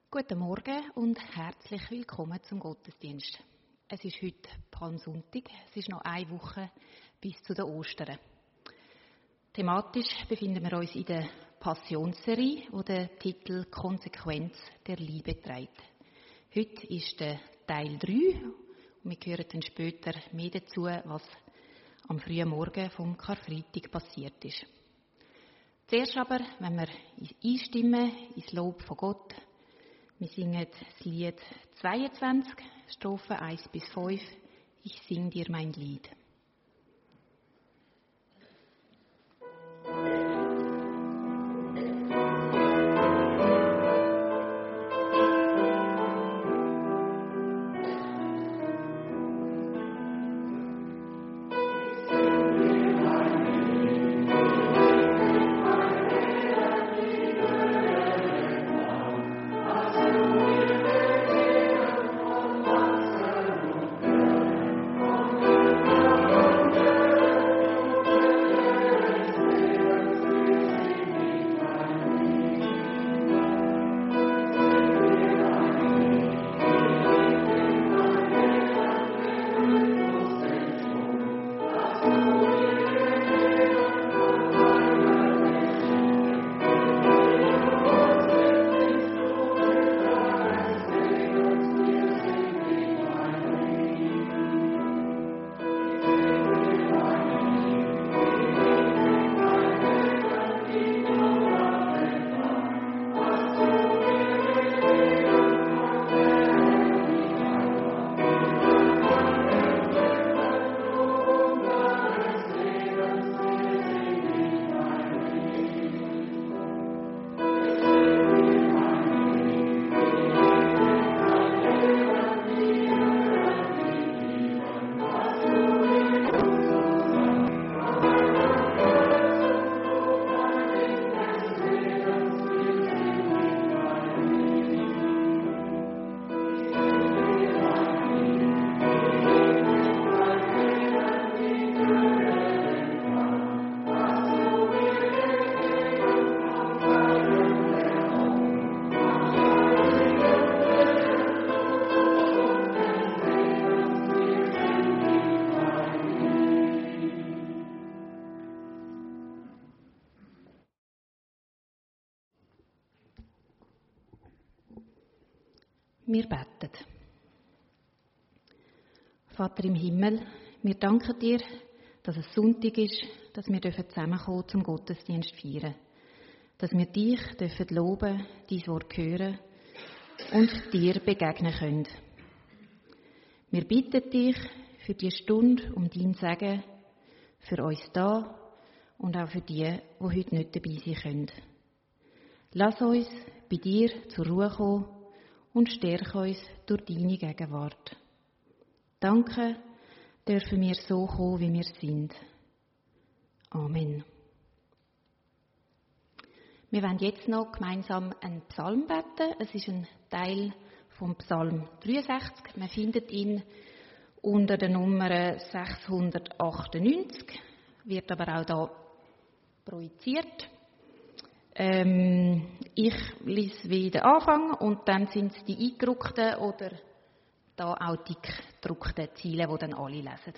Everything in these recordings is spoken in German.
Guten Morgen und herzlich willkommen zum Gottesdienst. Es ist heute Palmsonntag, es ist noch eine Woche bis zu den Ostern. Thematisch befinden wir uns in der Passionsserie, die den Titel «Konsequenz der Liebe» trägt. Heute ist der Teil 3 und wir hören dann später mehr dazu, was am frühen Morgen vom Karfreitag passiert ist. Zuerst aber, wenn wir einstimmen ins Lob von Gott. Wir singen das Lied 22, Strophen 1 bis 5. Ich sing dir mein Lied. Wir beten. Vater im Himmel, wir danken dir, dass es Sonntag ist, dass wir zusammenkommen zum Gottesdienst feiern. Dass wir dich loben, dein Wort hören und dir begegnen können. Wir bitten dich für die Stunde um dein Segen, für uns da und auch für die heute nicht dabei sein können. Lass uns bei dir zur Ruhe kommen und stärke uns durch deine Gegenwart. Danke, dürfen wir so kommen, wie wir sind. Amen. Wir werden jetzt noch gemeinsam einen Psalm beten. Es ist ein Teil vom Psalm 63. Man findet ihn unter der Nummer 698, wird aber auch hier projiziert. Ich lese wie den Anfang und dann sind es die eingedruckten oder da auch dick gedruckten Ziele, die dann alle lesen.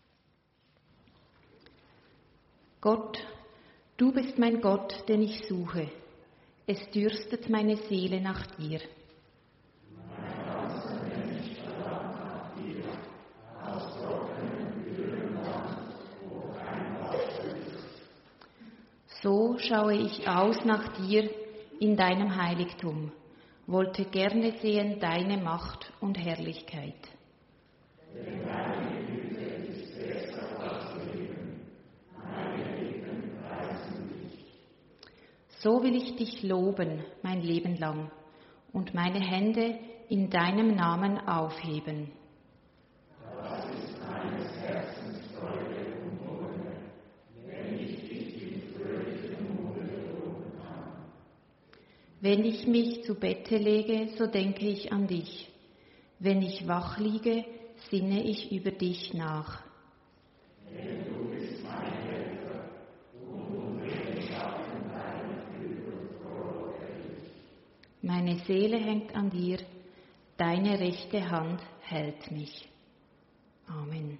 Gott, du bist mein Gott, den ich suche. Es dürstet meine Seele nach dir. Mein ganzer Mensch verlangt nach dir, aus trockenem, dürrem Land, wo kein Wasser ist. So schaue ich aus nach dir in deinem Heiligtum, wollte gerne sehen deine Macht und Herrlichkeit. Denn deine Güte ist besser als Leben, meine Lippen preisen dich. So will ich dich loben mein Leben lang und meine Hände in deinem Namen aufheben. Das ist meines Herzens Freude und Wonne, wenn ich dich in fröhlichem Munde loben kann. Wenn ich mich zu Bette lege, so denke ich an dich. Wenn ich wach liege, sinne ich über dich nach. Denn du bist mein Helfer, und unter den Schatten deiner Flügel frohe ich. Meine Seele hängt an dir, deine rechte Hand hält mich. Amen.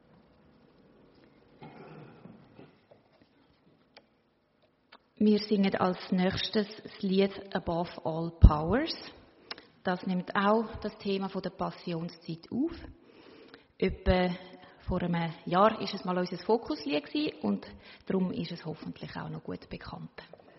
Wir singen als nächstes das Lied Above All Powers. Das nimmt auch das Thema der Passionszeit auf. Etwa vor einem Jahr war es mal unser Fokuslied und darum ist es hoffentlich auch noch gut bekannt.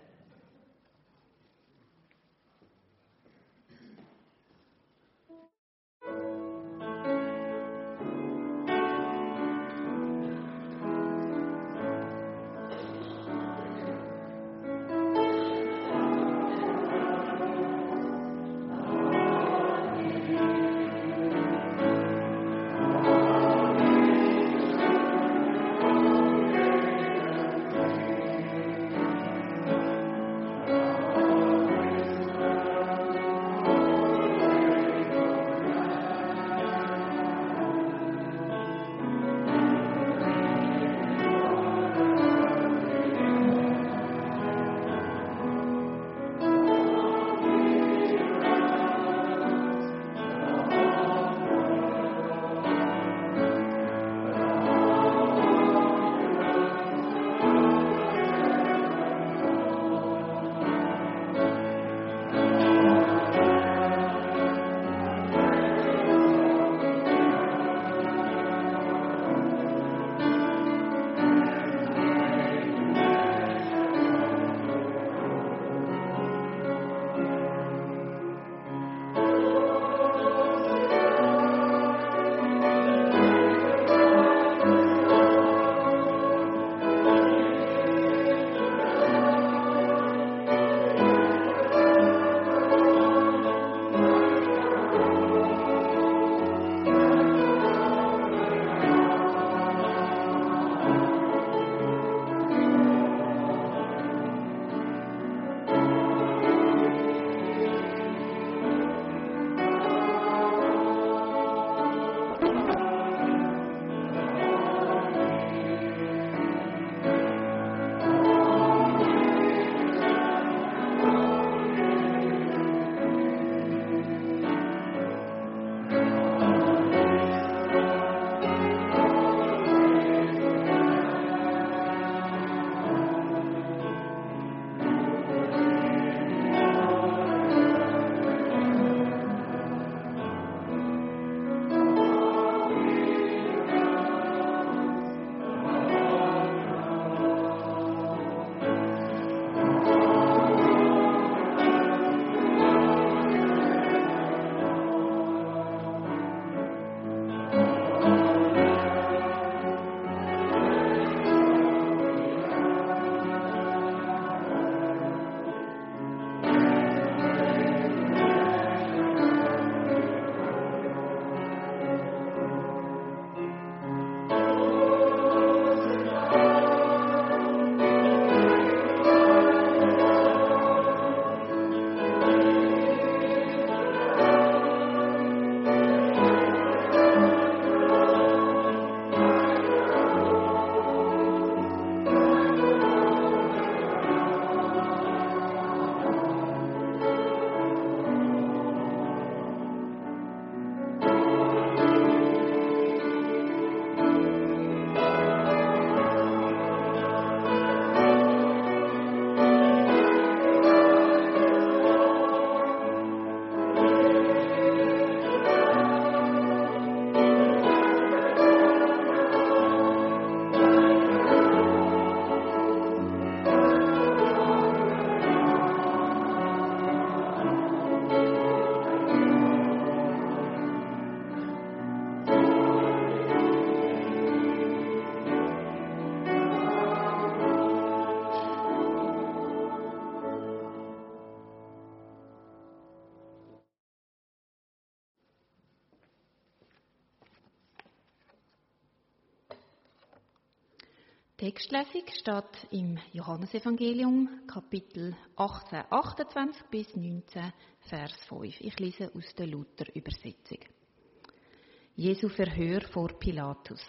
Textlesung steht im Johannesevangelium, Kapitel 18, 28 bis 19, Vers 5. Ich lese aus der Luther-Übersetzung. Jesu Verhör vor Pilatus.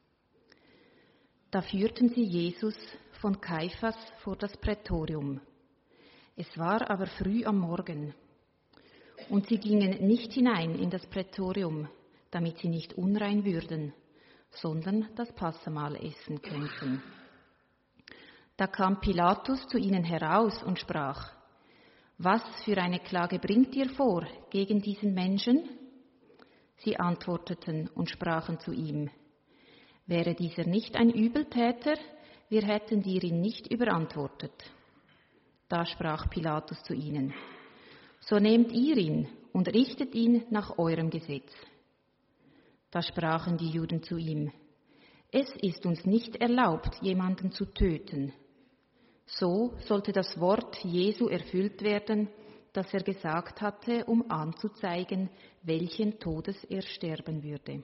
Da führten sie Jesus von Kaiphas vor das Prätorium. Es war aber früh am Morgen. Und sie gingen nicht hinein in das Prätorium, damit sie nicht unrein würden, sondern das Passamahl essen könnten. Da kam Pilatus zu ihnen heraus und sprach: Was für eine Klage bringt ihr vor gegen diesen Menschen? Sie antworteten und sprachen zu ihm: Wäre dieser nicht ein Übeltäter, wir hätten dir ihn nicht überantwortet. Da sprach Pilatus zu ihnen: So nehmt ihr ihn und richtet ihn nach eurem Gesetz. Da sprachen die Juden zu ihm: Es ist uns nicht erlaubt, jemanden zu töten. So sollte das Wort Jesu erfüllt werden, das er gesagt hatte, um anzuzeigen, welchen Todes er sterben würde.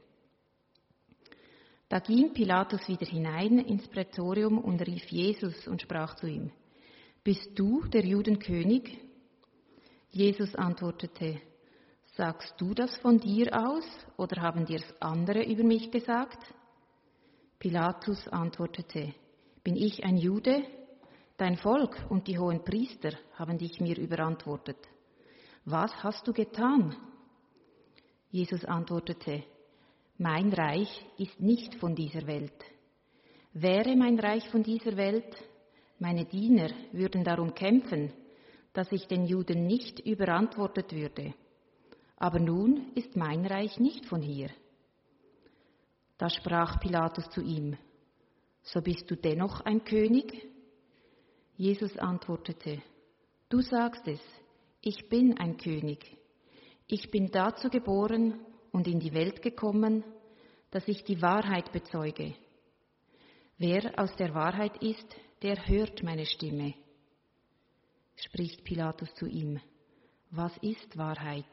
Da ging Pilatus wieder hinein ins Prätorium und rief Jesus und sprach zu ihm: Bist du der Judenkönig? Jesus antwortete: Sagst du das von dir aus, oder haben dir's andere über mich gesagt? Pilatus antwortete: Bin ich ein Jude? Dein Volk und die hohen Priester haben dich mir überantwortet. Was hast du getan? Jesus antwortete: Mein Reich ist nicht von dieser Welt. Wäre mein Reich von dieser Welt, meine Diener würden darum kämpfen, dass ich den Juden nicht überantwortet würde. Aber nun ist mein Reich nicht von hier. Da sprach Pilatus zu ihm: So bist du dennoch ein König? Jesus antwortete: Du sagst es, ich bin ein König. Ich bin dazu geboren und in die Welt gekommen, dass ich die Wahrheit bezeuge. Wer aus der Wahrheit ist, der hört meine Stimme. Spricht Pilatus zu ihm: Was ist Wahrheit?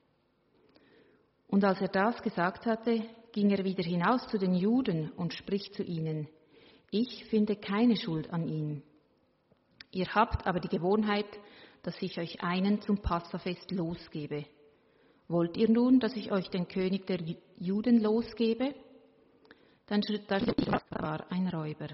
Und als er das gesagt hatte, ging er wieder hinaus zu den Juden und spricht zu ihnen: Ich finde keine Schuld an ihm. Ihr habt aber die Gewohnheit, dass ich euch einen zum Passafest losgebe. Wollt ihr nun, dass ich euch den König der Juden losgebe? Dann war ein Räuber.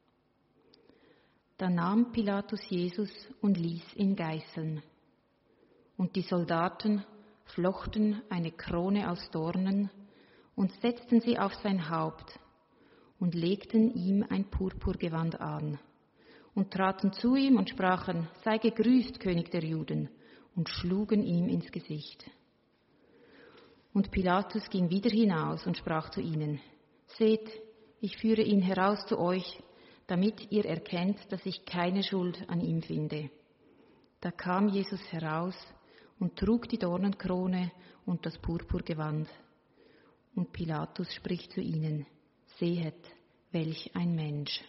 Da nahm Pilatus Jesus und ließ ihn geißeln. Und die Soldaten flochten eine Krone aus Dornen und setzten sie auf sein Haupt und legten ihm ein Purpurgewand an und traten zu ihm und sprachen: Sei gegrüßt, König der Juden, und schlugen ihm ins Gesicht. Und Pilatus ging wieder hinaus und sprach zu ihnen: Seht, ich führe ihn heraus zu euch, damit ihr erkennt, dass ich keine Schuld an ihm finde. Da kam Jesus heraus und trug die Dornenkrone und das Purpurgewand. Und Pilatus spricht zu ihnen: Sehet, welch ein Mensch.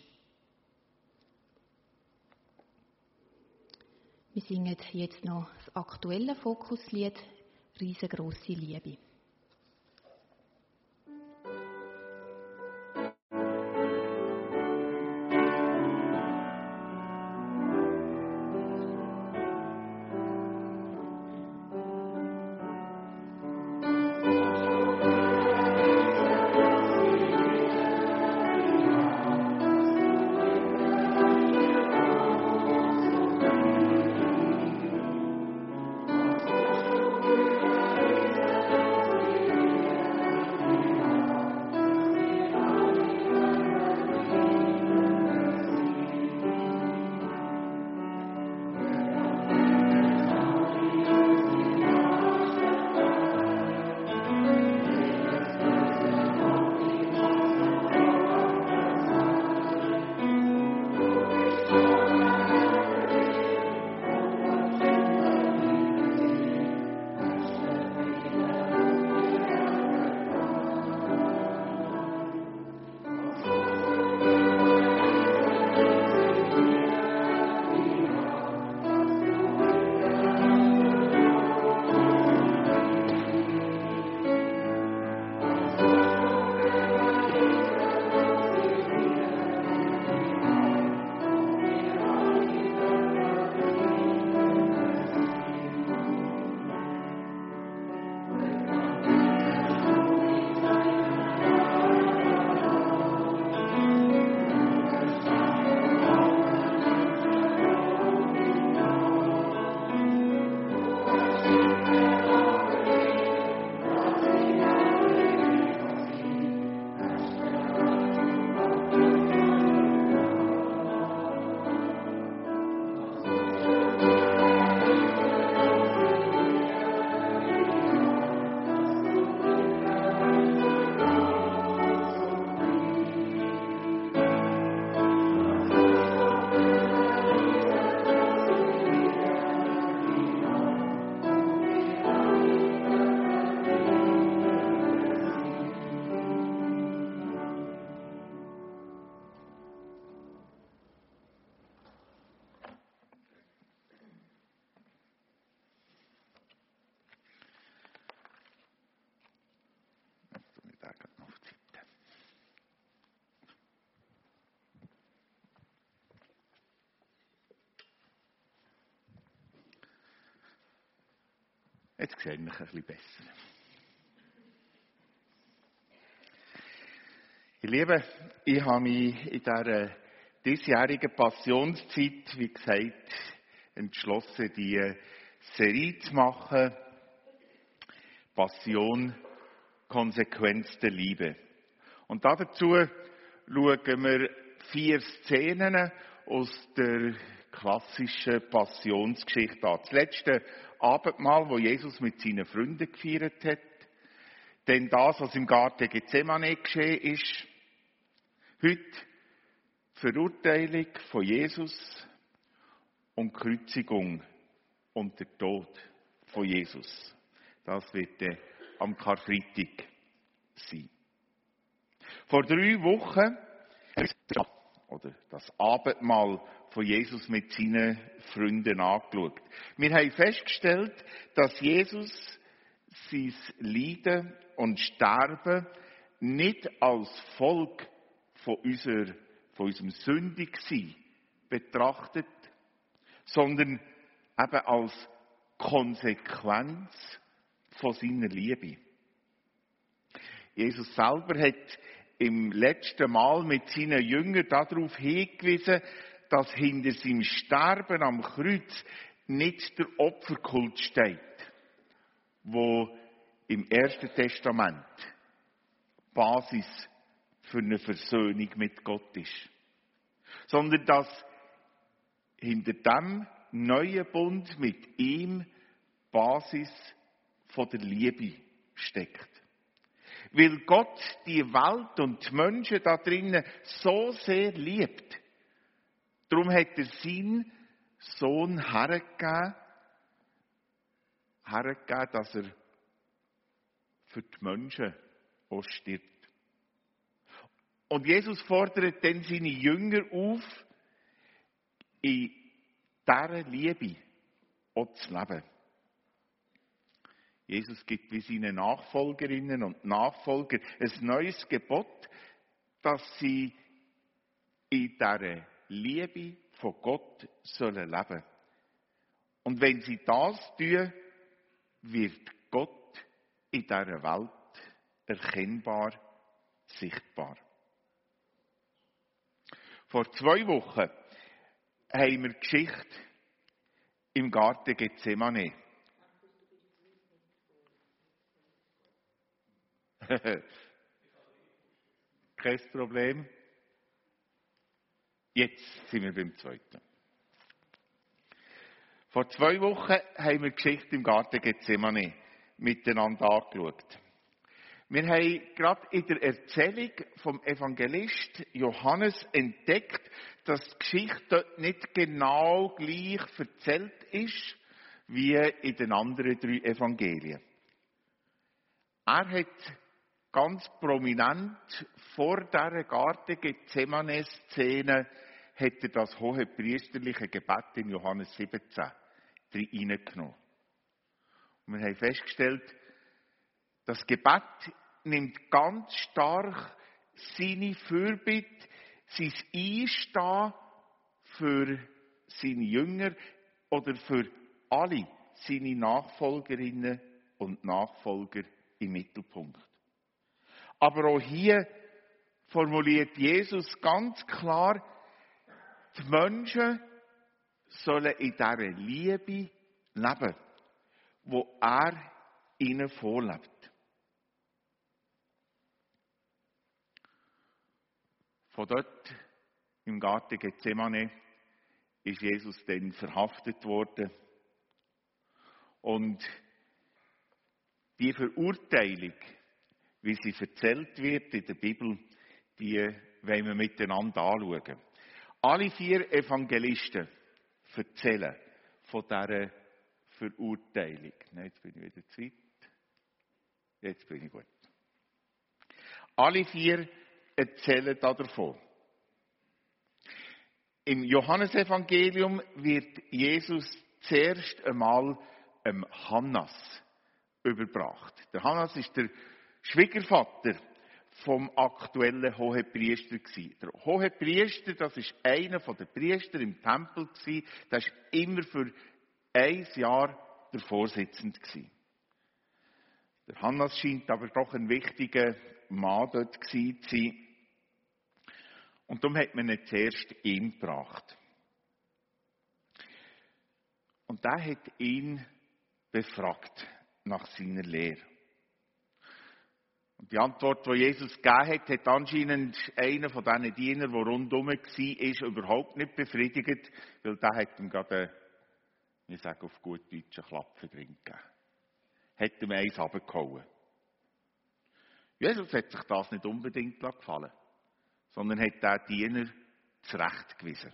Wir singen jetzt noch das aktuelle Fokuslied «Riesengroße Liebe». Jetzt sehe ich mich ein bisschen besser. Ihr Lieben, ich habe mich in dieser diesjährigen Passionszeit, wie gesagt, entschlossen, die Serie zu machen. Passion, Konsequenz der Liebe. Und dazu schauen wir 4 Szenen aus der klassischen Passionsgeschichte an. Das letzte Abendmahl, wo Jesus mit seinen Freunden gefeiert hat. Dann das, was im Garten Gethsemane geschehen ist. Heute die Verurteilung von Jesus und die Kreuzigung und der Tod von Jesus. Das wird am Karfreitag sein. Vor 3 Wochen oder das Abendmahl von Jesus mit seinen Freunden angeschaut. Wir haben festgestellt, dass Jesus sein Leiden und Sterben nicht als Folge von unserem Sündigsein betrachtet, sondern eben als Konsequenz von seiner Liebe. Jesus selber hat im letzten Mal mit seinen Jüngern darauf hingewiesen, dass hinter seinem Sterben am Kreuz nicht der Opferkult steht, wo im Ersten Testament Basis für eine Versöhnung mit Gott ist. Sondern dass hinter dem neuen Bund mit ihm Basis von der Liebe steckt. Weil Gott die Welt und die Menschen da drinnen so sehr liebt. Darum hat er seinen Sohn hergegeben, dass er für die Menschen auch stirbt. Und Jesus fordert dann seine Jünger auf, in dieser Liebe auch zu leben. Jesus gibt wie seinen Nachfolgerinnen und Nachfolgern ein neues Gebot, dass sie in dieser Liebe von Gott sollen leben. Und wenn sie das tun, wird Gott in dieser Welt erkennbar, sichtbar. Vor 2 Wochen haben wir die Geschichte im Garten Gethsemane. Kein Problem. Jetzt sind wir beim 2. Vor 2 Wochen haben wir die Geschichte im Garten Gethsemane miteinander angeschaut. Wir haben gerade in der Erzählung vom Evangelist Johannes entdeckt, dass die Geschichte dort nicht genau gleich erzählt ist wie in den anderen 3 Evangelien. Er hat ganz prominent vor dieser Garten Gethsemane-Szene hat er das hohepriesterliche Gebet in Johannes 17 reingenommen. Und wir haben festgestellt, das Gebet nimmt ganz stark seine Fürbitte, sein Einstehen für seine Jünger oder für alle seine Nachfolgerinnen und Nachfolger im Mittelpunkt. Aber auch hier formuliert Jesus ganz klar, die Menschen sollen in dieser Liebe leben, wo er ihnen vorlebt. Von dort, im Garten Gethsemane, ist Jesus dann verhaftet worden. Und die Verurteilung, wie sie erzählt wird in der Bibel, die wollen wir miteinander anschauen. Alle 4 Evangelisten erzählen von dieser Verurteilung. Jetzt bin ich wieder zu weit. Jetzt bin ich gut. Alle 4 erzählen davon. Im Johannesevangelium wird Jesus zuerst einmal Hannas überbracht. Der Hannas ist der Schwiegervater vom aktuellen Hohepriester gewesen. Der Hohepriester, das ist einer der Priester im Tempel gewesen. Der ist immer für 1 Jahr der Vorsitzende gewesen. Der Hannas scheint aber doch ein wichtiger Mann dort gewesen zu sein. Und darum hat man ihn zuerst ihm gebracht. Und der hat ihn befragt nach seiner Lehre. Und die Antwort, die Jesus gegeben hat, hat anscheinend einer von diesen Dienern, der rundherum war, überhaupt nicht befriedigt, weil der hat ihm gerade, ich sage auf gut Deutsch, einen Klapfen drin gegeben. Hat ihm eins runtergehauen. Jesus hat sich das nicht unbedingt gefallen, sondern hat den Diener zurechtgewiesen.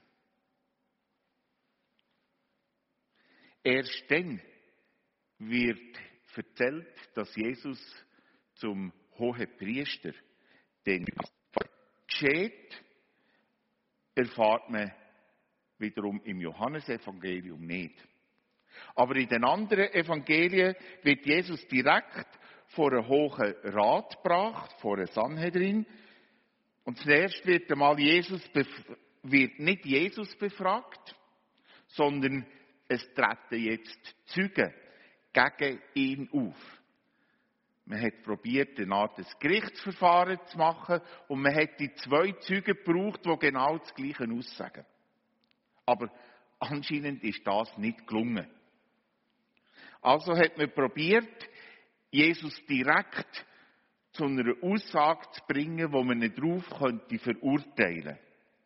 Erst dann wird erzählt, dass Jesus zum Hohenpriester den geschieht, erfahrt man wiederum im Johannesevangelium nicht. Aber in den anderen Evangelien wird Jesus direkt vor einen Hohen Rat gebracht, vor einen Sanhedrin. Und zuerst wird nicht Jesus befragt, sondern es treten jetzt Zeugen gegen ihn auf. Man hat probiert, eine Art Gerichtsverfahren zu machen und man hat die 2 Zeugen gebraucht, die genau das Gleiche aussagen. Aber anscheinend ist das nicht gelungen. Also hat man probiert, Jesus direkt zu einer Aussage zu bringen, wo man ihn darauf verurteilen könnte.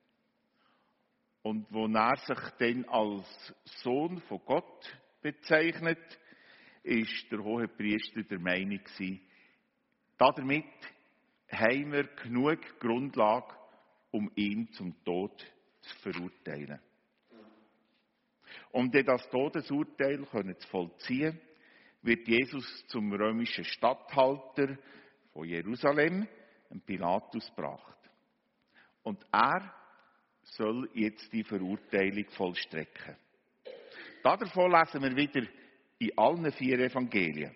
Und wo er sich dann als Sohn von Gott bezeichnet, ist der Hohepriester der Meinung gewesen, damit haben wir genug Grundlage, um ihn zum Tod zu verurteilen. Um dann das Todesurteil zu vollziehen, wird Jesus zum römischen Statthalter von Jerusalem, Pilatus, gebracht. Und er soll jetzt die Verurteilung vollstrecken. Davon lesen wir wieder in allen 4 Evangelien.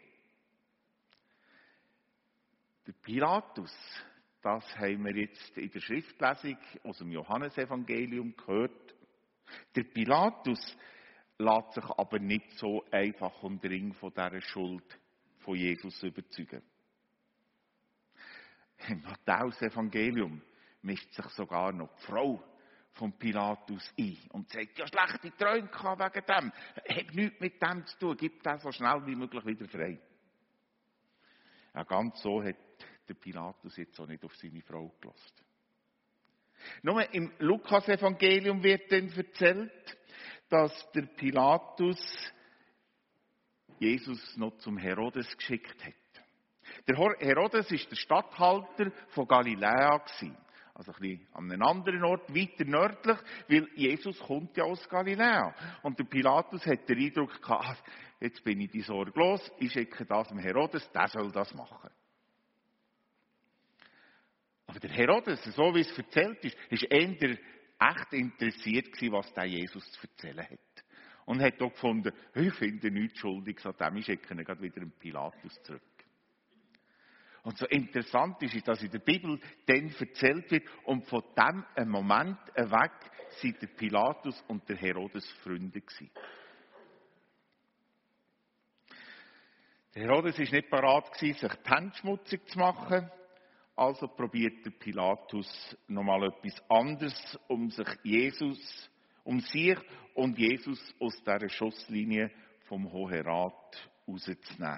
Der Pilatus, das haben wir jetzt in der Schriftlesung aus dem Johannesevangelium gehört. Der Pilatus lässt sich aber nicht so einfach und Ring von dieser Schuld von Jesus überzeugen. Im Matthäus-Evangelium mischt sich sogar noch die Frau von Pilatus ein und sagt, ja, schlechte Träume gehabt wegen dem. Hat nichts mit dem zu tun, gib das so schnell wie möglich wieder frei. Ja, ganz so hat der Pilatus jetzt auch nicht auf seine Frau gelassen. Nur im Lukas-Evangelium wird dann erzählt, dass der Pilatus Jesus noch zum Herodes geschickt hat. Der Herodes war der Statthalter von Galiläa. Also ein bisschen an einem anderen Ort, weiter nördlich, weil Jesus kommt ja aus Galiläa. Und der Pilatus hat den Eindruck gehabt, jetzt bin ich die Sorge los, ich schicke das dem Herodes, der soll das machen. Aber der Herodes, so wie es erzählt ist, war eher echt interessiert gewesen, was der Jesus zu erzählen hat. Und hat auch gefunden, ich finde nichts Schuldiges an dem, ich schicke ihn gerade wieder dem Pilatus zurück. Und so interessant ist, dass in der Bibel dann erzählt wird, und von diesem Moment weg sind der Pilatus und der Herodes Freunde gewesen. Der Herodes war nicht bereit, sich die Hände schmutzig zu machen. Also probiert der Pilatus nochmal etwas anderes, um sich und Jesus aus dieser Schusslinie vom Hohen Rat rauszunehmen.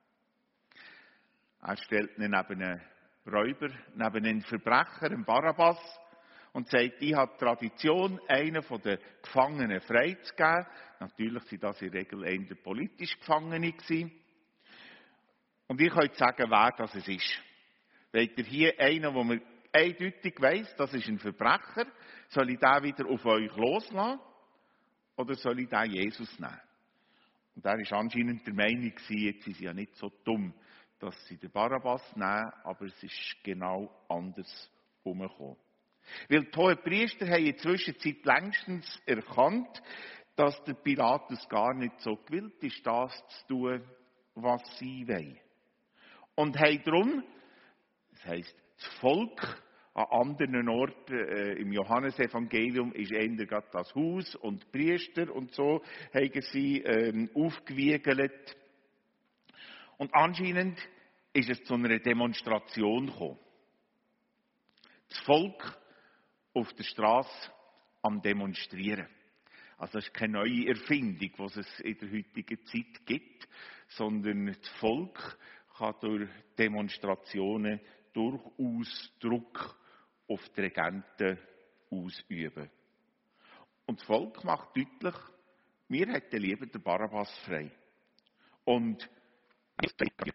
Er stellt ihn neben einen Räuber, neben einen Verbrecher, einen Barabbas, und sagt, ich habe Tradition, einen von den Gefangenen freizugeben. Natürlich sind das in der Regel eher politische Gefangene gewesen. Und ich könnt sagen, wer das ist. Wollt ihr hier einen, wo man eindeutig weiss, das ist ein Verbrecher, soll ich den wieder auf euch loslassen? Oder soll ich den Jesus nehmen? Und er war anscheinend der Meinung, jetzt sind sie ja nicht so dumm, dass sie den Barabbas nehmen, aber es ist genau anders herumgekommen. Weil die Hohenpriester haben in der Zwischenzeit längstens erkannt, dass der Pilatus gar nicht so gewillt ist, das zu tun, was sie wollen. Und haben darum, das heisst, das Volk an anderen Orten, im Johannesevangelium ist eher gerade das Haus und die Priester und so, haben sie aufgewiegelt. Und anscheinend ist es zu einer Demonstration gekommen. Das Volk auf der Straße am Demonstrieren. Also das ist keine neue Erfindung, die es in der heutigen Zeit gibt, sondern das Volk kann durch Demonstrationen durchaus Druck auf die Regenten ausüben. Und das Volk macht deutlich, wir hätten lieber den Barabbas frei. Und es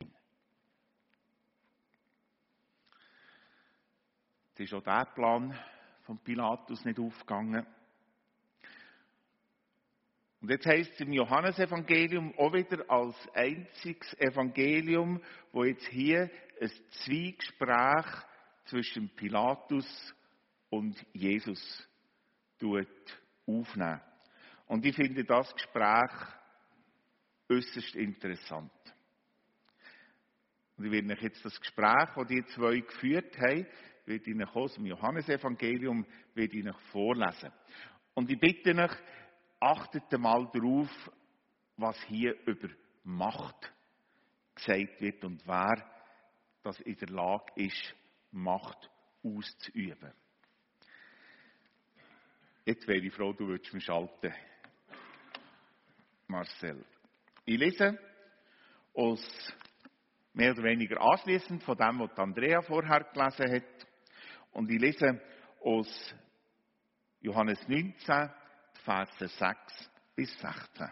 ist auch der Plan von Pilatus nicht aufgegangen. Und jetzt heisst es im Johannesevangelium auch wieder als einziges Evangelium, wo jetzt hier ein Zwiegespräch zwischen Pilatus und Jesus aufnehmen. Und ich finde das Gespräch äußerst interessant. Und ich werde euch jetzt das Gespräch, das die zwei geführt haben, werde ich euch aus dem Johannesevangelium vorlesen. Und ich bitte euch, achtet mal darauf, was hier über Macht gesagt wird und wer das in der Lage ist, Macht auszuüben. Jetzt wäre ich froh, du würdest mich schalten, Marcel. Ich lese aus mehr oder weniger anschliessend von dem, was Andrea vorher gelesen hat. Und ich lese aus Johannes 19, Verse 6 bis 16.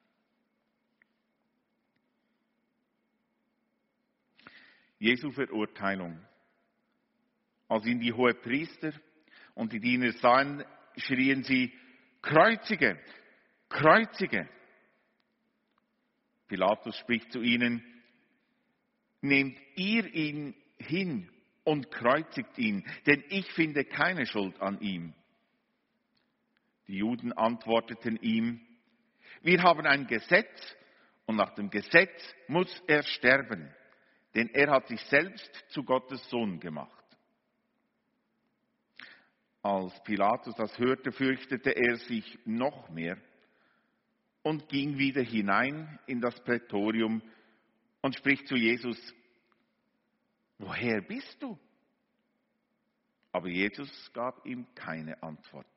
Jesu Verurteilung. Als ihn die Hohepriester und die Diener sahen, schrien sie: Kreuzige! Kreuzige! Pilatus spricht zu ihnen: Nehmt ihr ihn hin und kreuzigt ihn, denn ich finde keine Schuld an ihm. Die Juden antworteten ihm: Wir haben ein Gesetz und nach dem Gesetz muss er sterben, denn er hat sich selbst zu Gottes Sohn gemacht. Als Pilatus das hörte, fürchtete er sich noch mehr und ging wieder hinein in das Prätorium und spricht zu Jesus: Woher bist du? Aber Jesus gab ihm keine Antwort.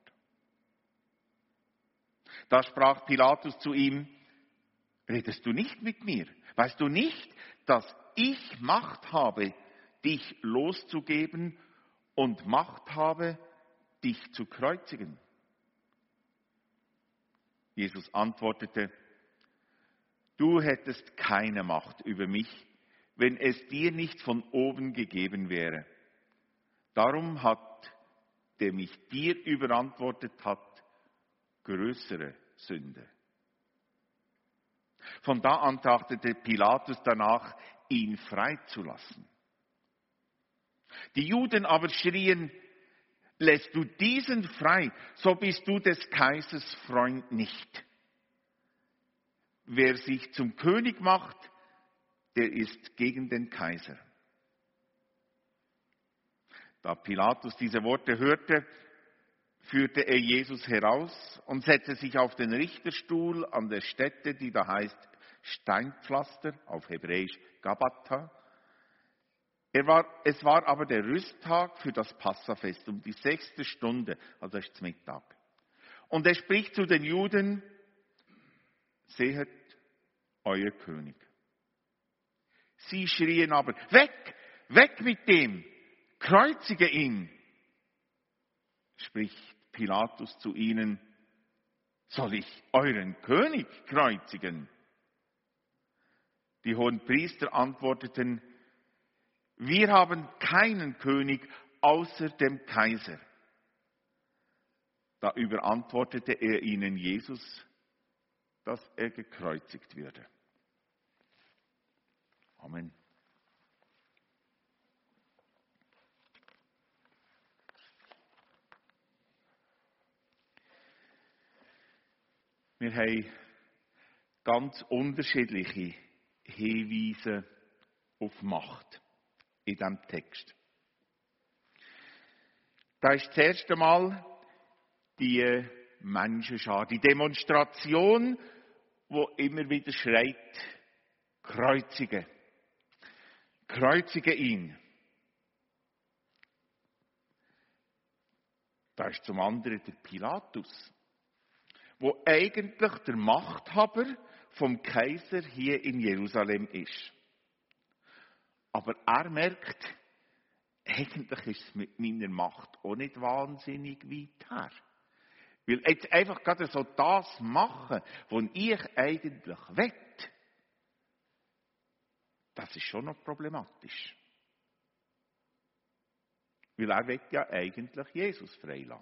Da sprach Pilatus zu ihm: Redest du nicht mit mir? Weißt du nicht, dass ich Macht habe, dich loszugeben und Macht habe, dich zu kreuzigen? Jesus antwortete: Du hättest keine Macht über mich, wenn es dir nicht von oben gegeben wäre. Darum hat, der mich dir überantwortet hat, größere Sünde. Von da an trachtete Pilatus danach, ihn freizulassen. Die Juden aber schrien: Lässt du diesen frei, so bist du des Kaisers Freund nicht. Wer sich zum König macht, der ist gegen den Kaiser. Da Pilatus diese Worte hörte, führte er Jesus heraus und setzte sich auf den Richterstuhl an der Stätte, die da heißt Steinpflaster, auf Hebräisch Gabbatha. Es war aber der Rüsttag für das Passafest um die 6. Stunde, also ist es Mittag. Und er spricht zu den Juden: Sehet euer König. Sie schrien aber: Weg, weg mit dem, kreuzige ihn. Spricht Pilatus zu ihnen: Soll ich euren König kreuzigen? Die Hohenpriester antworteten: Wir haben keinen König außer dem Kaiser. Da überantwortete er ihnen Jesus, dass er gekreuzigt würde. Amen. Wir haben ganz unterschiedliche Hinweise auf Macht in diesem Text. Da ist das erste Mal die Menschenschar, die Demonstration, wo immer wieder schreit: Kreuzige. kreuzige ihn. Da ist zum anderen der Pilatus, wo eigentlich der Machthaber vom Kaiser hier in Jerusalem ist. Aber er merkt, eigentlich ist es mit meiner Macht auch nicht wahnsinnig weit her. Weil jetzt einfach gerade so das machen, was ich eigentlich will, das ist schon noch problematisch. Weil er will ja eigentlich Jesus freilassen.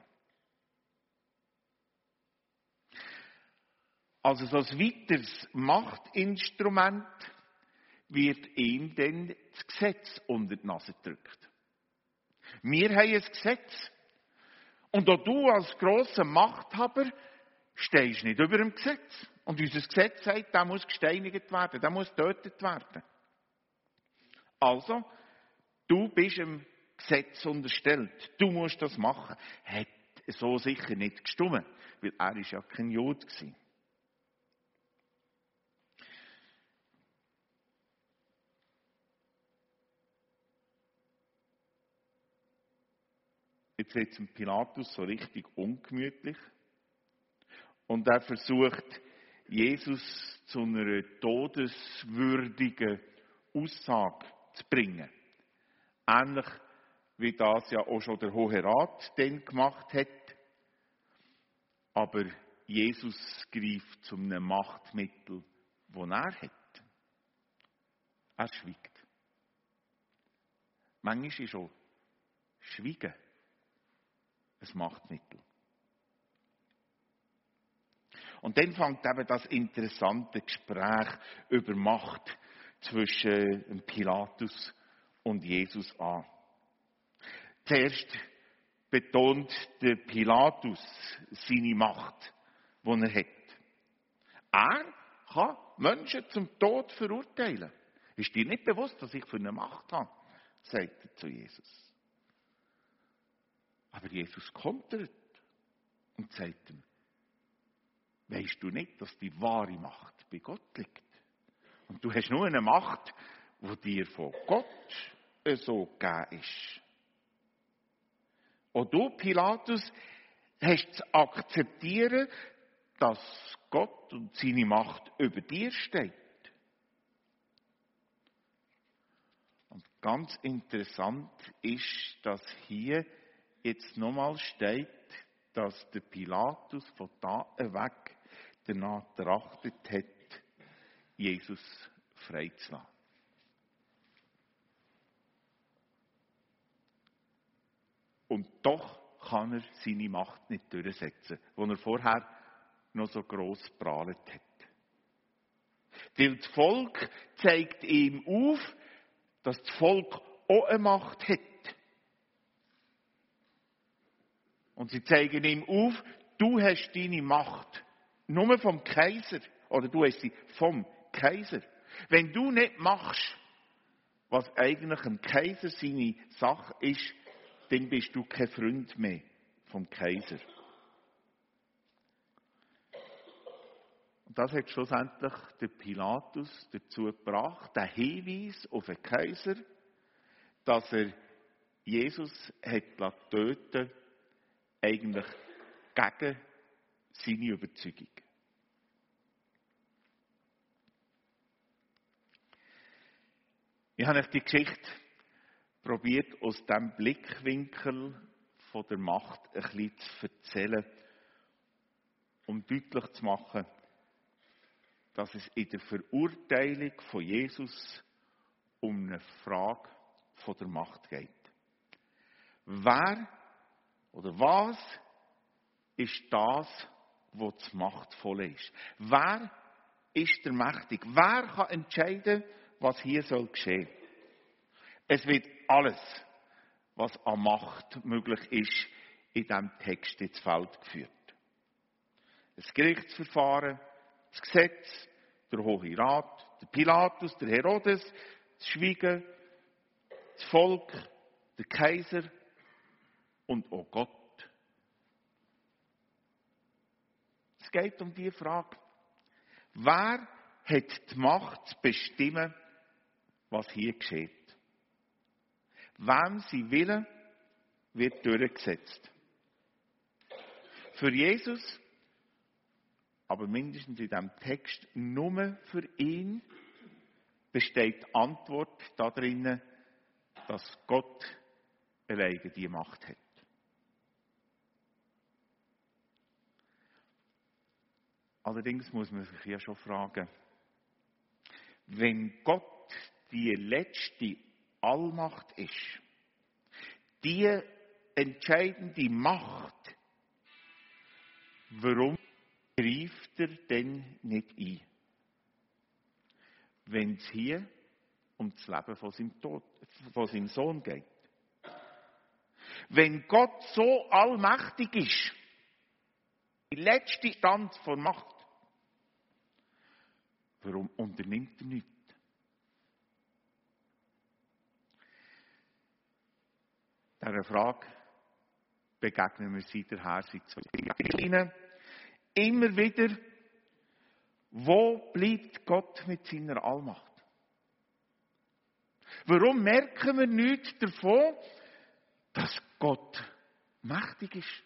Also so ein weiteres Machtinstrument wird ihm dann das Gesetz unter die Nase gedrückt. Wir haben ein Gesetz. Und auch du als grosser Machthaber stehst nicht über dem Gesetz. Und unser Gesetz sagt, der muss gesteinigt werden, der muss getötet werden. Also, du bist dem Gesetz unterstellt. Du musst das machen. Hat so sicher nicht gestimmt, weil er war ja kein Jude gewesen. Jetzt wird es dem Pilatus so richtig ungemütlich. Und er versucht, Jesus zu einer todeswürdigen Aussage zu bringen. Ähnlich wie das ja auch schon der Hohe Rat dann gemacht hat. Aber Jesus greift zu einem Machtmittel, das er hat. Er schweigt. Manchmal ist auch Schweigen ein Machtmittel. Und dann fängt eben das interessante Gespräch über Macht zwischen Pilatus und Jesus an. Zuerst betont der Pilatus seine Macht, die er hat. Er kann Menschen zum Tod verurteilen. Ist dir nicht bewusst, dass ich für eine Macht habe? Sagt er zu Jesus. Aber Jesus kontert und sagt ihm, weisst du nicht, dass die wahre Macht bei Gott liegt? Und du hast nur eine Macht, die dir von Gott so gegeben ist. Und du, Pilatus, hast zu akzeptieren, dass Gott und seine Macht über dir steht. Und ganz interessant ist, dass hier jetzt nochmal steht, dass der Pilatus von da weg danach trachtet hat, Jesus freizulassen. Und doch kann er seine Macht nicht durchsetzen, die er vorher noch so gross prahlt hat. Weil das Volk zeigt ihm auf, dass das Volk auch eine Macht hat. Und sie zeigen ihm auf, du hast deine Macht nur vom Kaiser, oder du hast sie vom Kaiser. Wenn du nicht machst, was eigentlich ein Kaiser seine Sache ist, dann bist du kein Freund mehr vom Kaiser. Und das hat schlussendlich der Pilatus dazu gebracht, den Hinweis auf den Kaiser, dass er Jesus hat töten, eigentlich gegen seine Überzeugung. Ich habe euch die Geschichte probiert, aus diesem Blickwinkel von der Macht ein bisschen zu erzählen, um deutlich zu machen, dass es in der Verurteilung von Jesus um eine Frage von der Macht geht. Wer oder was ist das, was das Machtvolle ist? Wer ist der Mächtige? Wer kann entscheiden, was hier soll geschehen? Es wird alles, was an Macht möglich ist, in diesem Text ins Feld geführt. Das Gerichtsverfahren, das Gesetz, der Hohe Rat, der Pilatus, der Herodes, das Schweigen, das Volk, der Kaiser und auch Gott. Es geht um die Frage, wer hat die Macht zu bestimmen, was hier geschieht? Wem sein Wille wird durchgesetzt. Für Jesus, aber mindestens in diesem Text nur für ihn, besteht die Antwort darin, dass Gott alleine die Macht hat. Allerdings muss man sich ja schon fragen, wenn Gott die letzte Allmacht ist, die entscheidende Macht, warum greift er denn nicht ein? Wenn es hier um das Leben von seinem Sohn geht. Wenn Gott so allmächtig ist, die letzte Stand von Macht, warum unternimmt er nichts? Dieser Frage begegnen wir seither seit 2 Jahren. Immer wieder, wo bleibt Gott mit seiner Allmacht? Warum merken wir nichts davon, dass Gott mächtig ist?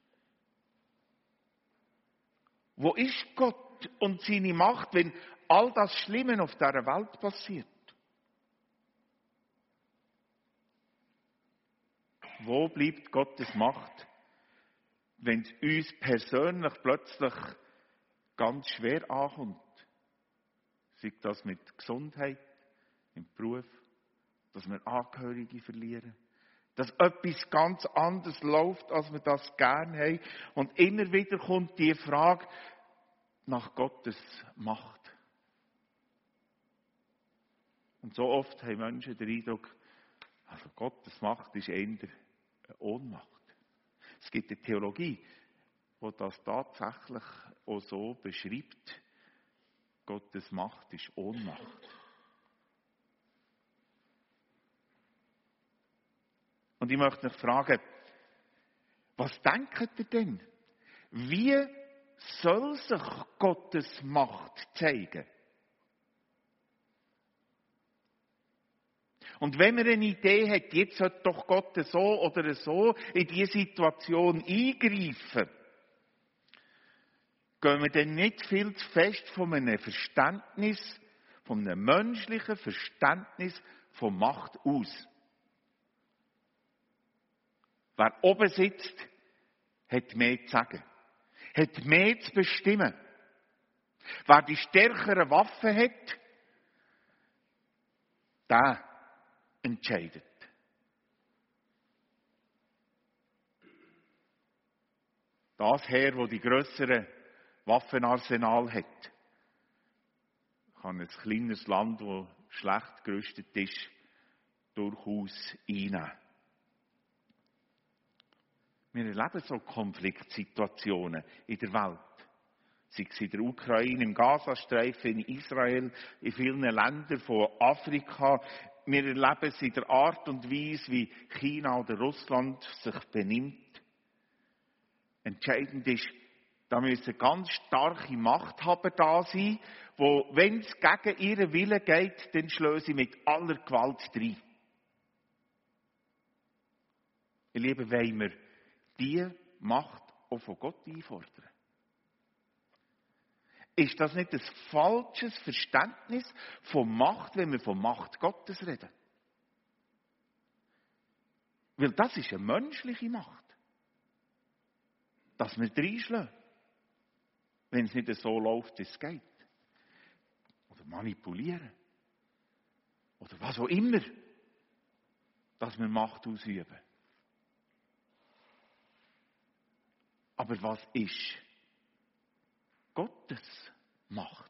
Wo ist Gott und seine Macht, wenn all das Schlimme auf dieser Welt passiert? Wo bleibt Gottes Macht, wenn es uns persönlich plötzlich ganz schwer ankommt? Sei das mit Gesundheit, im Beruf, dass wir Angehörige verlieren, dass etwas ganz anderes läuft, als wir das gerne haben. Und immer wieder kommt die Frage nach Gottes Macht. Und so oft haben Menschen den Eindruck, also Gottes Macht ist eher eine Ohnmacht. Es gibt eine Theologie, die das tatsächlich auch so beschreibt. Gottes Macht ist Ohnmacht. Und ich möchte mich fragen, was denkt ihr denn? Wie soll sich Gottes Macht zeigen? Und wenn man eine Idee hat, jetzt sollte doch Gott so oder so in diese Situation eingreifen, gehen wir dann nicht viel zu fest von einem Verständnis, von einem menschlichen Verständnis von Macht aus. Wer oben sitzt, hat mehr zu sagen, hat mehr zu bestimmen. Wer die stärkeren Waffen hat, der entscheidet. Das Heer, das die grösseren Waffenarsenal hat, kann ein kleines Land, das schlecht gerüstet ist, durchaus einnehmen. Wir erleben so Konfliktsituationen in der Welt. Sei es in der Ukraine, im Gazastreifen, in Israel, in vielen Ländern von Afrika. Wir erleben es in der Art und Weise, wie China oder Russland sich benimmt. Entscheidend ist, da müssen ganz starke Machthaber da sein, wo, wenn es gegen ihren Willen geht, dann schlagen sie mit aller Gewalt rein. Ihr Lieben, wollen wir die Macht auch von Gott einfordern? Ist das nicht ein falsches Verständnis von Macht, wenn wir von Macht Gottes reden? Weil das ist eine menschliche Macht. Dass wir reinschlagen, wenn es nicht so läuft, wie es geht. Oder manipulieren. Oder was auch immer. Dass wir Macht ausüben. Aber was ist Gottes Macht?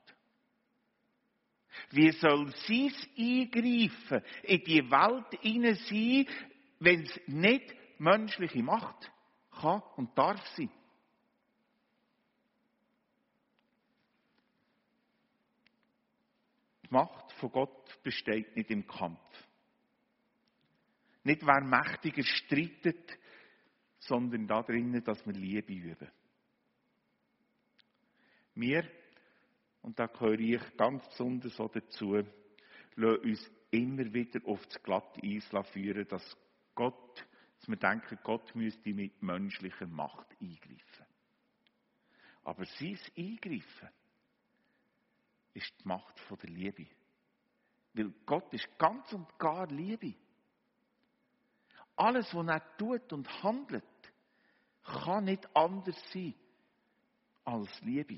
Wie soll sie eingreifen in die Welt hinein sein, wenn es nicht menschliche Macht kann und darf sein? Die Macht von Gott besteht nicht im Kampf. Nicht wer mächtiger streitet, sondern darin, dass wir Liebe üben. Wir, und da gehöre ich ganz besonders auch dazu, lassen uns immer wieder auf das glatte Eis führen, dass wir denken, Gott müsste mit menschlicher Macht eingreifen. Aber sein Eingreifen ist die Macht der Liebe. Weil Gott ist ganz und gar Liebe. Alles, was er tut und handelt, kann nicht anders sein als Liebe.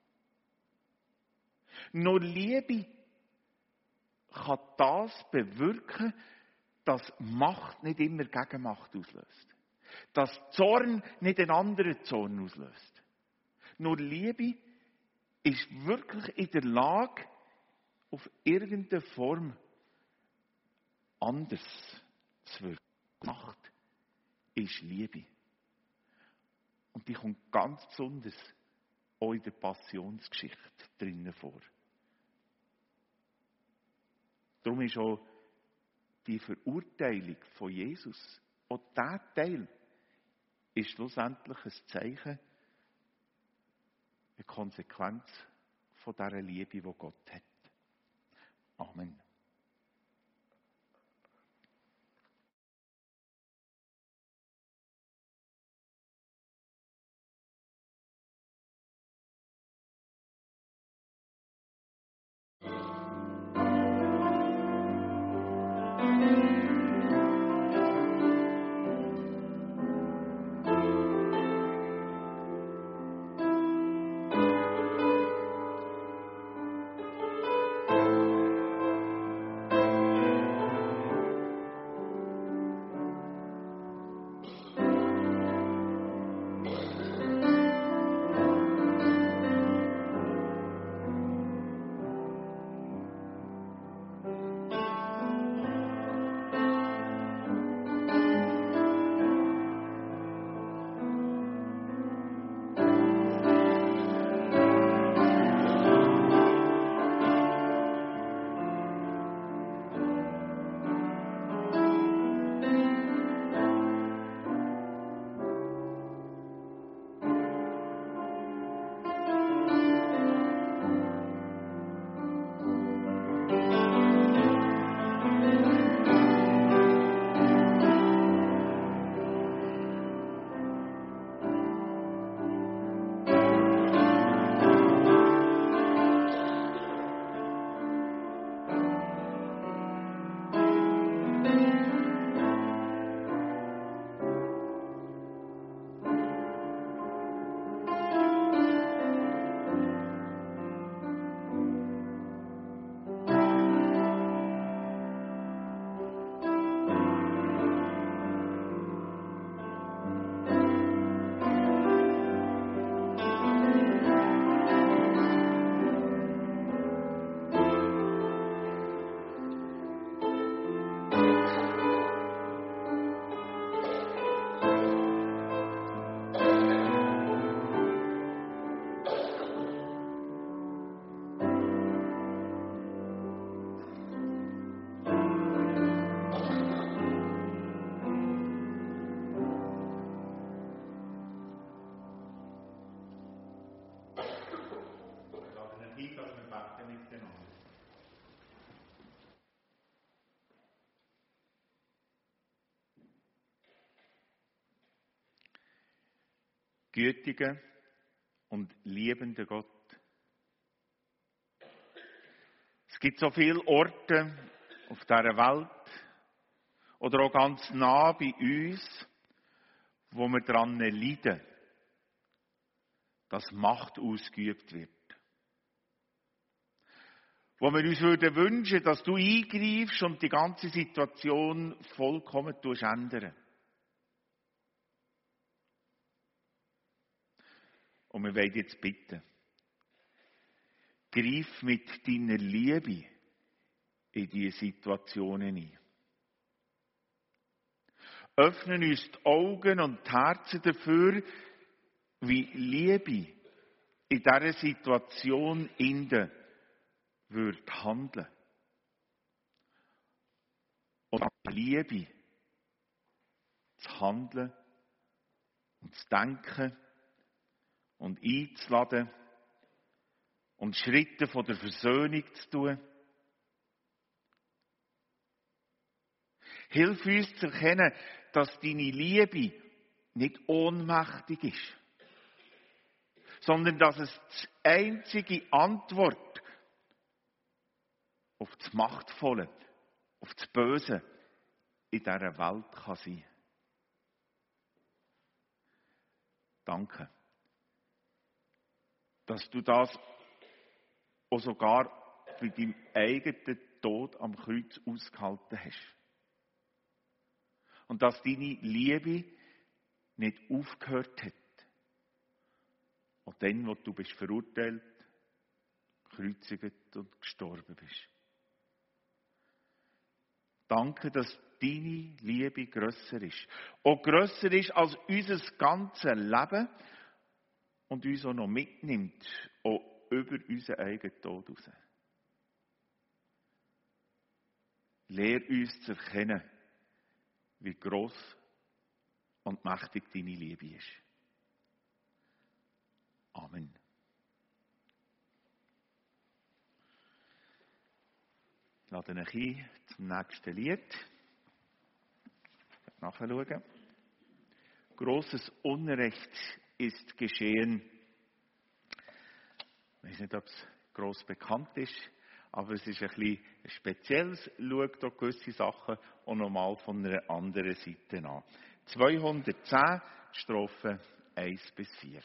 Nur Liebe kann das bewirken, dass Macht nicht immer Gegenmacht auslöst. Dass Zorn nicht einen anderen Zorn auslöst. Nur Liebe ist wirklich in der Lage, auf irgendeine Form anders zu wirken. Macht ist Liebe. Und die kommt ganz besonders auch in der Passionsgeschichte drinnen vor. Darum ist auch die Verurteilung von Jesus, auch dieser Teil, ist schlussendlich ein Zeichen, eine Konsequenz von dieser Liebe, die Gott hat. Amen. Gütiger und liebender Gott. Es gibt so viele Orte auf dieser Welt oder auch ganz nah bei uns, wo wir daran leiden, dass Macht ausgeübt wird. Wo wir uns würden wünschen, dass du eingreifst und die ganze Situation vollkommen ändern. Und wir wollen jetzt bitten, greif mit deiner Liebe in diese Situationen ein. Öffne uns die Augen und die Herzen dafür, wie Liebe in dieser Situation wird handeln. Und Liebe zu handeln und zu denken und einzuladen und Schritte von der Versöhnung zu tun Hilf uns zu erkennen, dass deine Liebe nicht ohnmächtig ist, sondern dass es die einzige Antwort auf das Machtvolle, auf das Böse in dieser Welt kann sein. Danke, dass du das auch sogar für deinen eigenen Tod am Kreuz ausgehalten hast. Und dass deine Liebe nicht aufgehört hat. Und dann, wo du bist verurteilt, gekreuzigt und gestorben bist. Danke, dass deine Liebe grösser ist. Auch grösser ist als unser ganzes Leben und uns auch noch mitnimmt, auch über unseren eigenen Tod raus. Lehr uns zu erkennen, wie gross und mächtig deine Liebe ist. Amen. Ich lade euch ein zum nächsten Lied. Nachschauen. Großes Unrecht ist geschehen. Ich weiß nicht, ob es gross bekannt ist, aber es ist ein bisschen spezielles. Schaut auch gewisse Sachen auch nochmal von einer anderen Seite an. 210, Strophen 1 bis 4.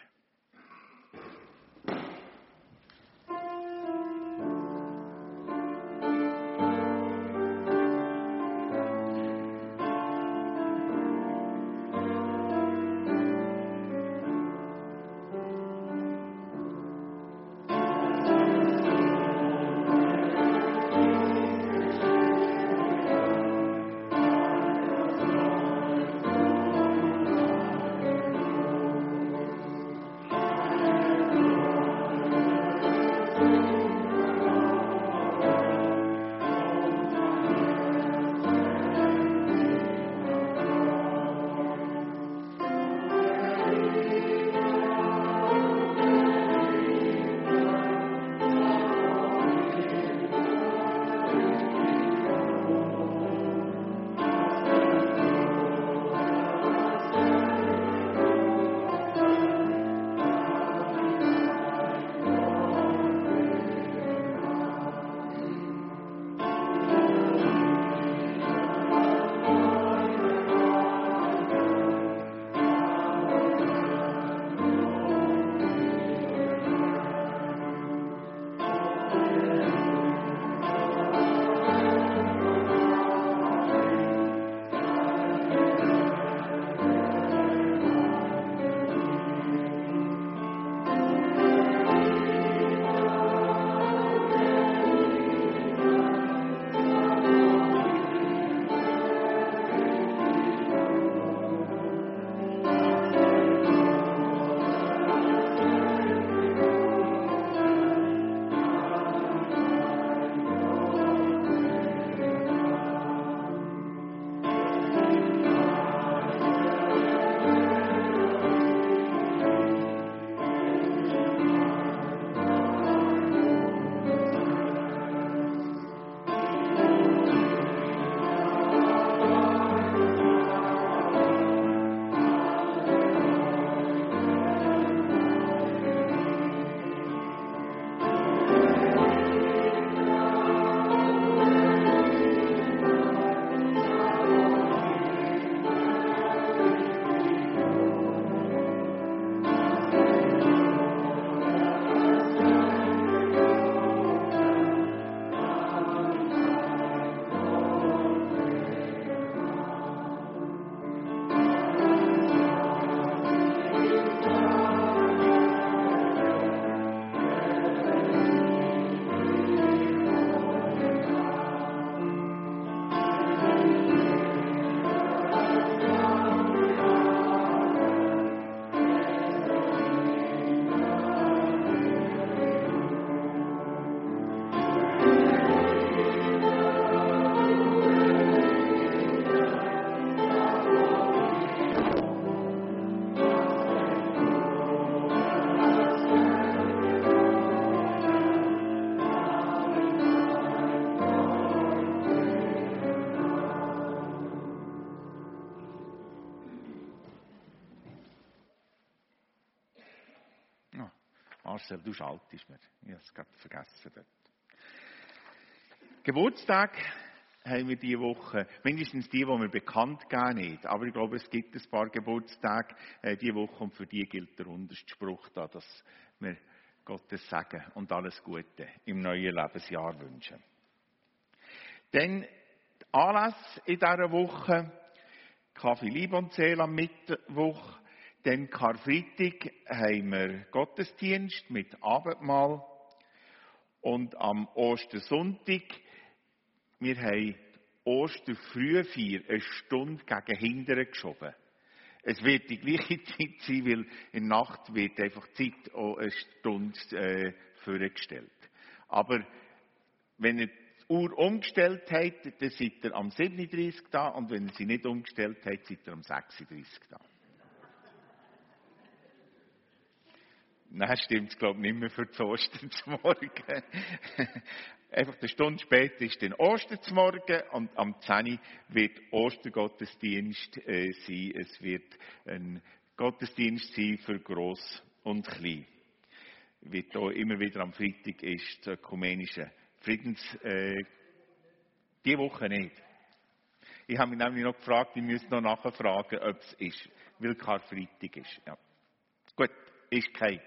Marcel, du schaltest mir. Ich habe es gerade vergessen dort. Geburtstag haben wir diese Woche, mindestens die wir bekannt geben, nicht. Aber ich glaube, es gibt ein paar Geburtstage diese Woche und für die gilt der unterste Spruch da, dass wir Gottes Segen und alles Gute im neuen Lebensjahr wünschen. Dann Anlass in dieser Woche, Kaffee Liebonzell am Mittwoch, dann Karfreitag haben wir Gottesdienst mit Abendmahl und am Ostersonntag, wir haben Osterfrühfeier eine Stunde gegen Hintern geschoben. Es wird die gleiche Zeit sein, weil in der Nacht wird einfach die Zeit auch eine Stunde vorgestellt. Aber wenn ihr die Uhr umgestellt habt, dann seid ihr am 37 da und wenn ihr sie nicht umgestellt habt, seid ihr am 36 da. Nein, stimmt es, glaube ich, nicht mehr für das Ostern zum Morgen. Einfach eine Stunde später ist dann Ostern zum Morgen und am 10 Uhr wird Ostergottesdienst sein. Es wird ein Gottesdienst sein für Gross und Klein. Wird hier immer wieder am Freitag ist das ökumenische Friedens... die Woche nicht. Ich habe mich nämlich noch gefragt, ich müsste noch nachfragen, ob es ist, weil Karfreitag ist. Ja. Gut, ist kein.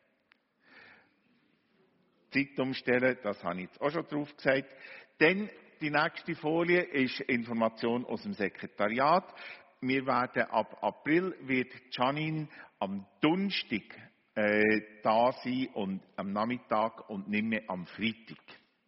Zeit umstellen, das habe ich jetzt auch schon drauf gesagt. Dann die nächste Folie ist Information aus dem Sekretariat. Wir werden ab April wird Janine am Donnerstag da sein und am Nachmittag und nicht mehr am Freitag.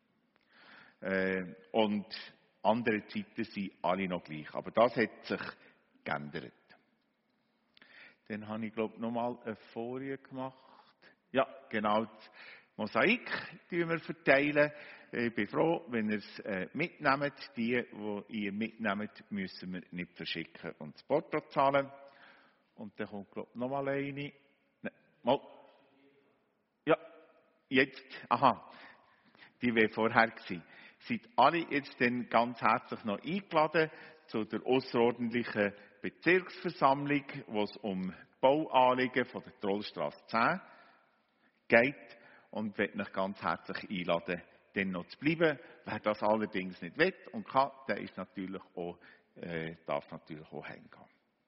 Und andere Zeiten sind alle noch gleich. Aber das hat sich geändert. Dann habe ich, glaube ich, nochmal eine Folie gemacht. Ja, genau. Mosaik die wir verteilen. Ich bin froh, wenn ihr es mitnehmt. Die ihr mitnehmt, müssen wir nicht verschicken und das Porto zahlen. Und dann kommt, glaube ich, nochmal eine. Mal. Ja, jetzt. Aha. Die wäre vorher gewesen. Seid alle jetzt dann ganz herzlich noch eingeladen zu der außerordentlichen Bezirksversammlung, wo es um Bauanliegen von der Trollstrasse 10 geht. Und möchte mich ganz herzlich einladen, dann noch zu bleiben. Wer das allerdings nicht will und kann, der ist natürlich auch, darf natürlich auch heimgehen.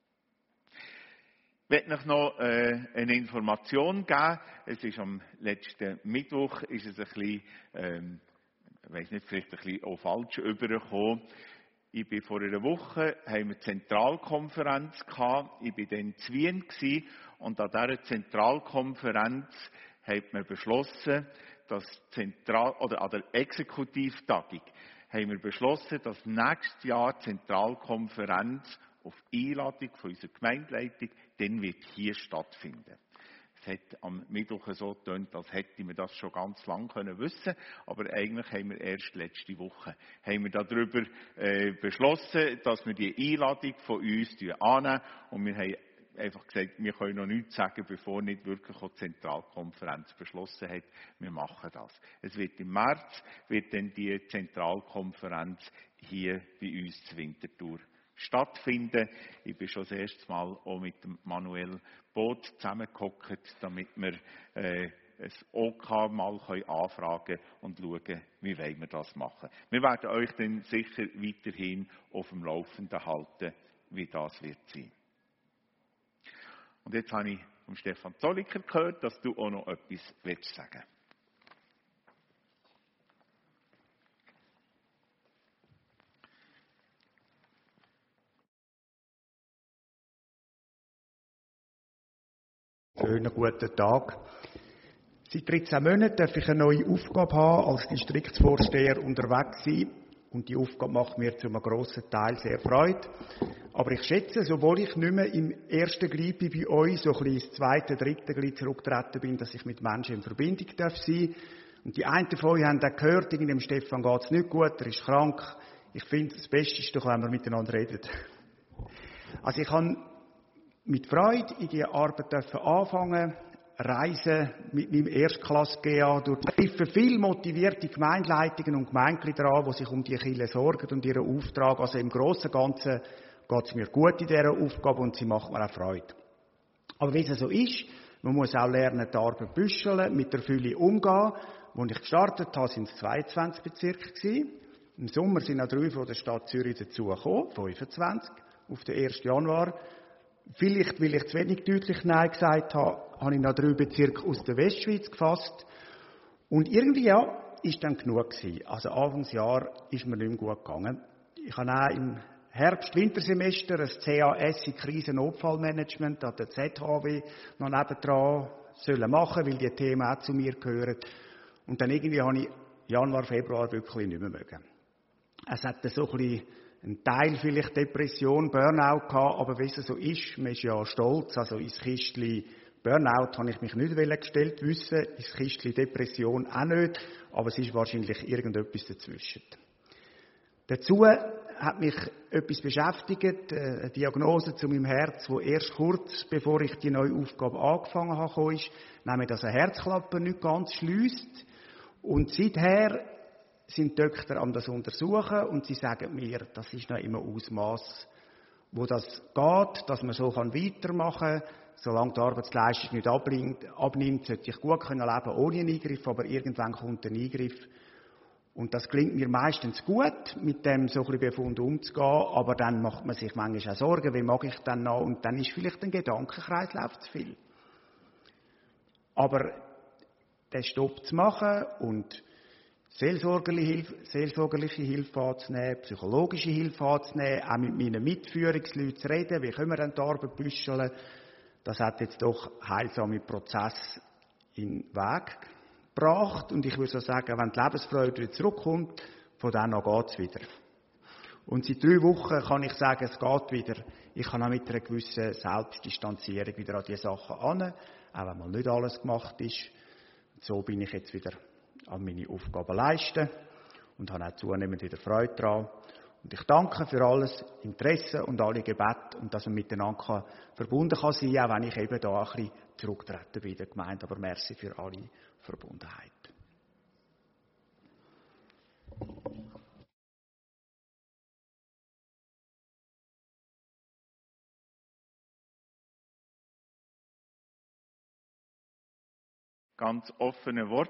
Ich möchte euch noch eine Information geben. Es ist am letzten Mittwoch, ist es ein bisschen, ich weiss nicht, vielleicht ein bisschen auch falsch übergekommen. Ich bin vor einer Woche, haben wir Zentralkonferenz gehabt. Ich bin dann in Wien gewesen, und an dieser Zentralkonferenz hat man beschlossen, dass an der Exekutivtagung haben wir beschlossen, dass nächstes Jahr die Zentralkonferenz auf Einladung von unserer Gemeindeleitung dann wird hier stattfinden. Es hat am Mittwoch so getönt, als hätten wir das schon ganz lange wissen können, aber eigentlich haben wir erst letzte Woche darüber beschlossen, dass wir die Einladung von uns annehmen und wir haben einfach gesagt, wir können noch nichts sagen, bevor nicht wirklich die Zentralkonferenz beschlossen hat. Wir machen das. Es wird im März wird dann die Zentralkonferenz hier bei uns zu Winterthur stattfinden. Ich bin schon das erste Mal auch mit dem Manuel Boot zusammengehockt, damit wir ein OK mal anfragen und schauen, wie wollen wir das machen. Wir werden euch dann sicher weiterhin auf dem Laufenden halten, wie das wird sein. Und jetzt habe ich von Stefan Zolliker gehört, dass du auch noch etwas sagen willst. Schönen guten Tag. Seit 13 Monaten darf ich eine neue Aufgabe haben, als Distriktsvorsteher unterwegs sein. Und die Aufgabe macht mir zu einem grossen Teil sehr Freude. Aber ich schätze, obwohl ich nicht mehr im ersten Glied bei euch, so ein bisschen ins zweite, dritte Glied zurückgetreten bin, dass ich mit Menschen in Verbindung sein darf. Und die einen von euch haben auch gehört, dem Stefan geht es nicht gut, er ist krank. Ich finde, das Beste ist doch, wenn wir miteinander reden. Also ich kann mit Freude in diese Arbeit anfangen, reisen mit meinem Erstklasse-GA durch viele motivierte Gemeindeleitungen und Gemeindeglieder an, die sich um die Kirche sorgen und ihren Auftrag. Also im Großen und Ganzen geht es mir gut in dieser Aufgabe und sie macht mir auch Freude. Aber wie es so ist, Man muss auch lernen, die Arbeit büscheln, mit der Fülle umgehen. Als ich gestartet habe, waren es 22 Bezirke gewesen. Im Sommer sind auch 3 von der Stadt Zürich dazugekommen, 25, auf den 1. Januar. Vielleicht, weil ich zu wenig deutlich Nein gesagt habe, habe ich noch 3 Bezirke aus der Westschweiz gefasst. Und irgendwie, ja, ist dann genug gewesen. Also Anfangsjahr ist mir nicht mehr gut gegangen. Ich habe auch im Herbst-Wintersemester ein CAS in Krisennotfallmanagement an der ZHW noch nebendran machen, weil die Themen auch zu mir gehören. Und dann irgendwie habe ich Januar, Februar wirklich nicht mehr mögen. Es hat so ein bisschen einen Teil vielleicht Depression, Burnout gehabt, aber wie es so ist, man ist ja stolz, also ins Kistchen Burnout habe ich mich nicht gestellt wissen, ins Kistchen Depression auch nicht, aber es ist wahrscheinlich irgendetwas dazwischen. Dazu hat mich etwas beschäftigt, eine Diagnose zu meinem Herz, die erst kurz bevor ich die neue Aufgabe angefangen habe, kam, nämlich, dass eine Herzklappe nicht ganz schliesst. Und seither sind die Doktor an das untersuchen und sie sagen mir, das ist noch immer Ausmaß, wo das geht, dass man so weitermachen kann. Solange die Arbeitsleistung nicht abnimmt, sollte ich gut leben können ohne einen Eingriff, aber irgendwann kommt ein Eingriff. Und das klingt mir meistens gut, mit dem so ein bisschen Befund umzugehen, aber dann macht man sich manchmal auch Sorgen, wie mag ich dann noch? Und dann ist vielleicht ein Gedankenkreislauf zu viel. Aber den Stopp zu machen und seelsorgerliche Hilfe anzunehmen, psychologische Hilfe anzunehmen, auch mit meinen Mitführungsleuten zu reden, wie können wir dann die Arbeit büscheln, das hat jetzt doch heilsame Prozesse in den Weg gebracht. Und ich würde so sagen, wenn die Lebensfreude wieder zurückkommt, von dann an geht es wieder. Und seit 3 Wochen kann ich sagen, es geht wieder. Ich kann auch mit einer gewissen Selbstdistanzierung wieder an diese Sachen heran, auch wenn mal nicht alles gemacht ist. Und so bin ich jetzt wieder an meine Aufgaben leisten und habe auch zunehmend wieder Freude daran. Und ich danke für alles Interesse und alle Gebete und dass man miteinander verbunden kann sein, auch wenn ich eben da ein bisschen zurückgetreten bin in der Gemeinde. Aber merci für alle Verbundenheit. Ganz offene Wort.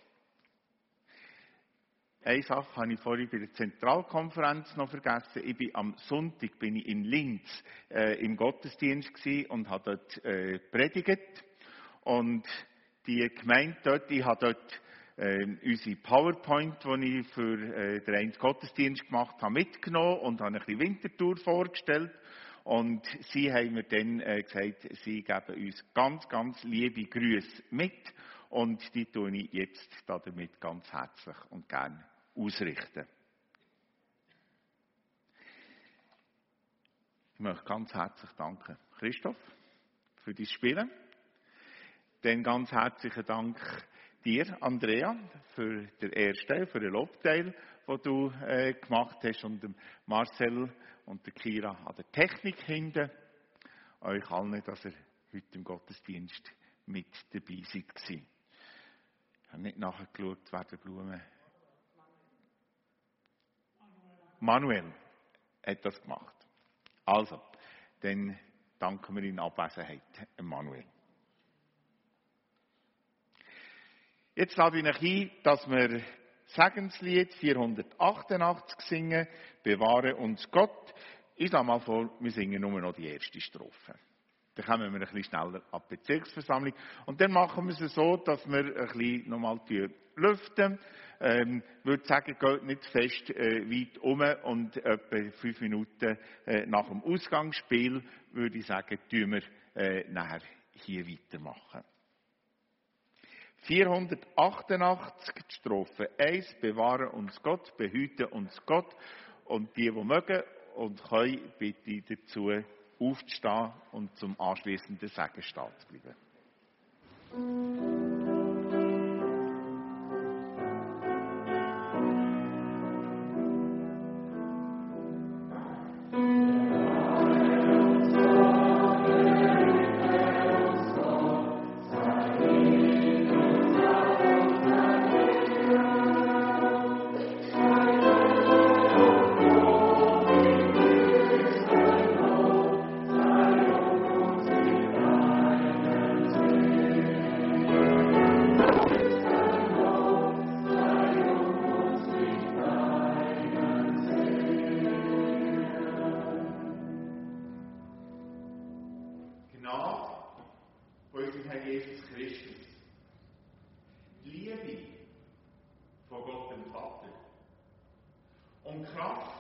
Eine Sache habe ich vorhin bei der Zentralkonferenz noch vergessen. Am Sonntag bin ich in Linz im Gottesdienst gewesen und habe dort predigt. Und die Gemeinde dort, ich habe dort unsere PowerPoint, die ich für den einen Gottesdienst gemacht habe, mitgenommen und habe ein bisschen Winterthur vorgestellt. Und sie haben mir dann gesagt, sie geben uns ganz, ganz liebe Grüße mit. Und die tue ich jetzt damit ganz herzlich und gern ausrichten. Ich möchte ganz herzlich danken, Christoph, für dein Spielen. Dann ganz herzlichen Dank dir, Andrea, für den ersten Teil, für den Lobteil, den du gemacht hast, und dem Marcel und der Kira an der Technik hinten. Euch allen, dass ihr heute im Gottesdienst mit dabei seid. Ich habe nicht nachgeschaut, wer der Blumen... Manuel hat das gemacht. Also, dann danken wir in Abwesenheit, Manuel. Jetzt lade ich euch ein, dass wir Segenslied 488 singen, Bewahre uns Gott. Ich schlage mal vor, wir singen nur noch die erste Strophe. Dann kommen wir ein bisschen schneller an die Bezirksversammlung. Und dann machen wir es so, dass wir ein bisschen nochmal lüften. Ich würde sagen, geht nicht fest weit um und etwa 5 Minuten nach dem Ausgangsspiel würde ich sagen, tun wir nachher hier weitermachen. 488, Strophe 1, bewahre uns Gott, behüte uns Gott. Und die mögen und können, bitte ich dazu aufzustehen und zum anschliessenden Segen stehen zu bleiben.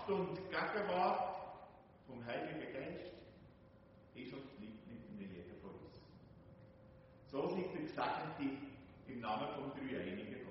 Kraft und Gegenwart vom Heiligen Geist ist und bleibt mit jedem von uns. So seid ihr Gesegnete im Namen vom Dreieinigen